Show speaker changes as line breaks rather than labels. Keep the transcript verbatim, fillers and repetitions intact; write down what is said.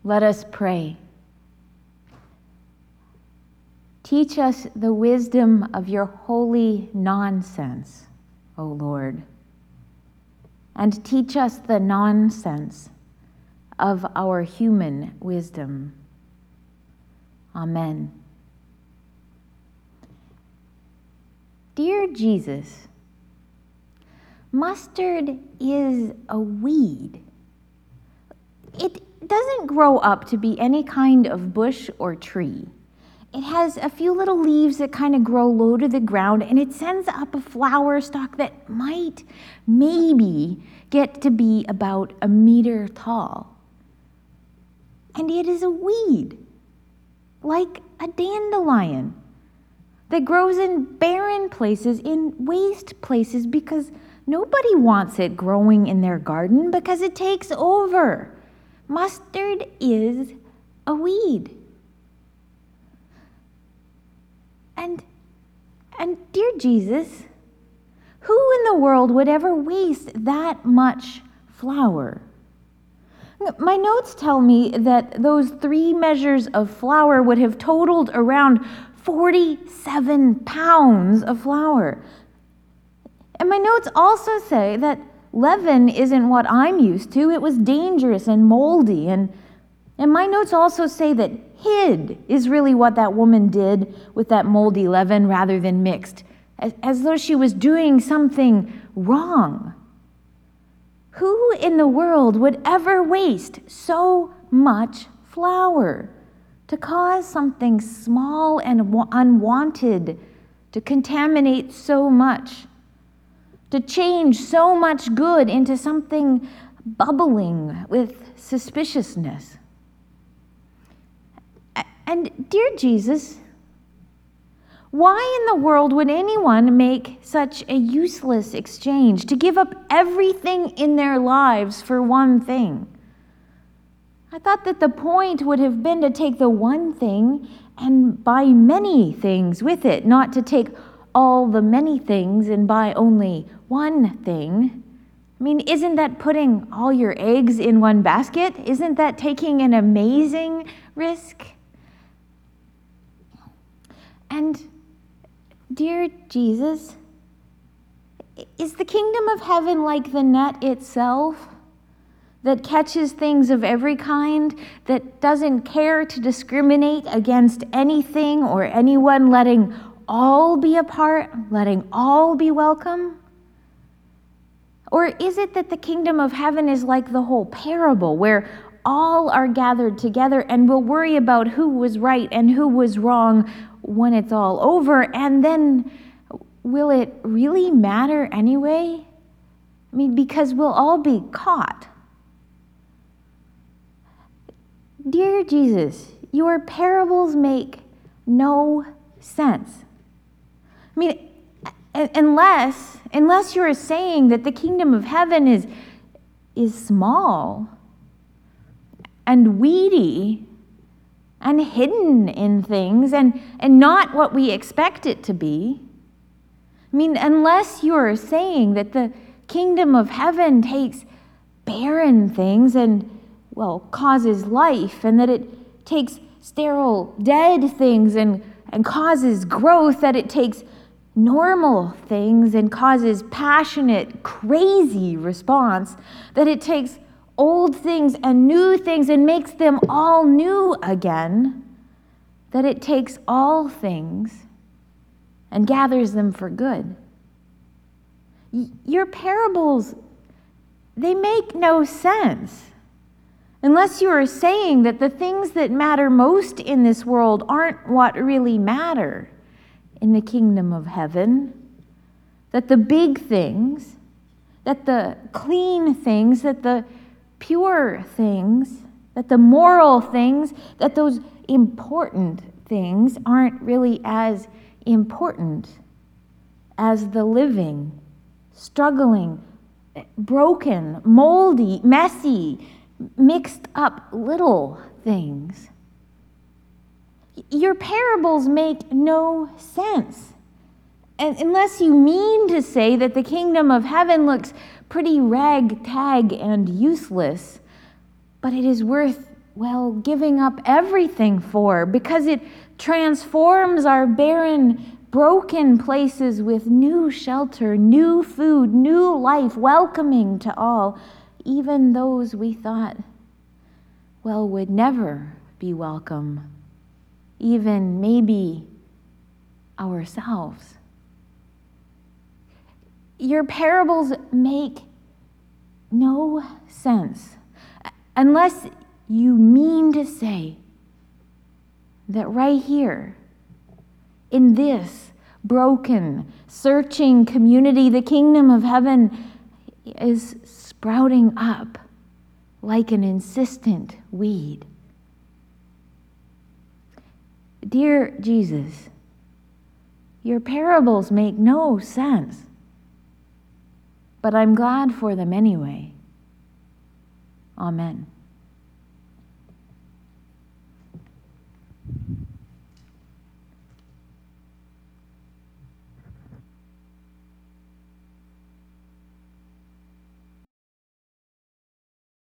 Let us pray. Teach us the wisdom of your holy nonsense, O Lord, and teach us the nonsense of our human wisdom. Amen. Dear Jesus, mustard is a weed. It doesn't grow up to be any kind of bush or tree. It has a few little leaves that kind of grow low to the ground, and it sends up a flower stalk that might, maybe, get to be about a meter tall. And it is a weed, like a dandelion, that grows in barren places, in waste places, because nobody wants it growing in their garden because it takes over. Mustard is a weed. And, and dear Jesus, who in the world would ever waste that much flour? My notes tell me that those three measures of flour would have totaled around forty-seven pounds of flour. And my notes also say that leaven isn't what I'm used to. It was dangerous and moldy. And, and my notes also say that hid is really what that woman did with that moldy leaven rather than mixed, as, as though she was doing something wrong. Who in the world would ever waste so much flour to cause something small and unwanted to contaminate so much, to change so much good into something bubbling with suspiciousness? And dear Jesus, why in the world would anyone make such a useless exchange, to give up everything in their lives for one thing? I thought that the point would have been to take the one thing and buy many things with it, not to take all the many things and buy only one thing. I mean, isn't that putting all your eggs in one basket? Isn't that taking an amazing risk? And dear Jesus, is the kingdom of heaven like the net itself that catches things of every kind, that doesn't care to discriminate against anything or anyone, letting all be a part, letting all be welcome? Or is it that the kingdom of heaven is like the whole parable, where all are gathered together and will worry about who was right and who was wrong when it's all over, and then will it really matter anyway? I mean, because we'll all be caught. Dear Jesus, your parables make no sense. I mean, unless unless you're saying that the kingdom of heaven is is small and weedy and hidden in things and, and not what we expect it to be. I mean, unless you're saying that the kingdom of heaven takes barren things and, well, causes life, and that it takes sterile, dead things and, and causes growth, that it takes normal things and causes passionate, crazy response, that it takes old things and new things and makes them all new again, that it takes all things and gathers them for good. Y- your parables, they make no sense unless you are saying that the things that matter most in this world aren't what really matter in the kingdom of heaven, that the big things, that the clean things, that the pure things, that the moral things, that those important things aren't really as important as the living, struggling, broken, moldy, messy, mixed up little things. Your parables make no sense. And unless you mean to say that the kingdom of heaven looks pretty ragtag and useless, but it is worth well, giving up everything for, because it transforms our barren, broken places with new shelter, new food, new life, welcoming to all, even those we thought, well, would never be welcome, even maybe ourselves. Your parables make no sense unless you mean to say that right here, in this broken, searching community, the kingdom of heaven is sprouting up like an insistent weed. Dear Jesus, your parables make no sense, but I'm glad for them anyway. Amen.